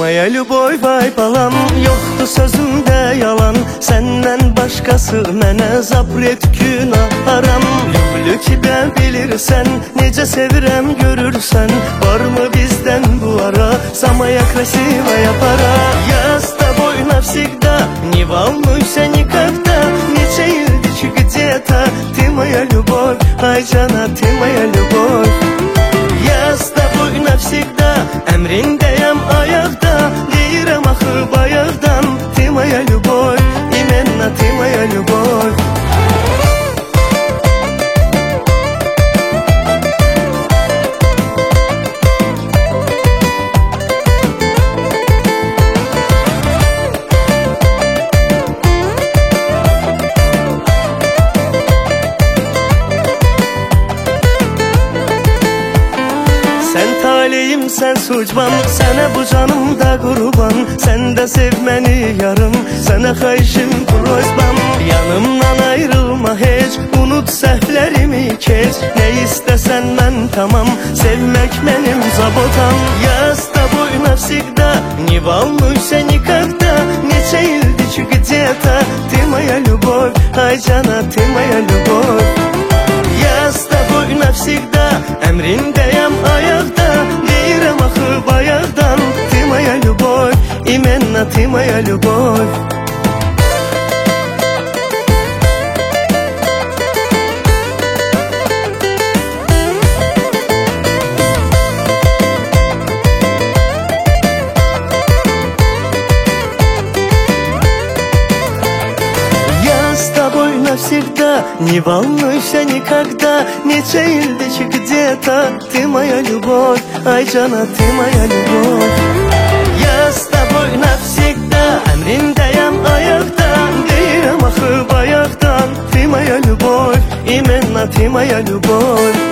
moja любовь, vay balam, yoxdur sözümdə yalan. Səndən başqası mənə zapret, günah haram. Lüblü kibə bilirsən, necə sevirəm görürsən. Varmı bizdən bu ara, samaya krasivaya para. Я с тобой навсегда, не волнуйся никогда. Neçə ildir ki где-то, ты моя любовь, ay cana, ты моя любовь. Я с тобой навсегда, əmrindəyəm ayaqda. Deyirəm axı bayaqdan, ты моя любовь, именно ты моя любовь. Taleyim sen sucban, sənə bu canımda qurban. Sən də sev məni yarım, sənə xahişim prosbam. Yanımdan ayrılma heç, unut səhvlərimi keç. Ne istəsən mən tamam, sevmək mənim zabotam. Я с тобой навсегда, не волнуйся никогда. Neçə ildir ki где-то, ты моя любовь, ay cana, ты моя любовь. Я с тобой навсегда, əmrindəyəm ayaqda. Deyirəm axı bayaqdan, ты моя любовь, именно ты моя любовь. Навсегда, не волнуйся никогда. Neçə ildir ki где-то, ты моя любовь, ay cana, ты моя любовь. Я с тобой навсегда, əmrindəyəm ayaqdan. Deyirəm axı bayaqdan, ты моя любовь, именно ты моя любовь.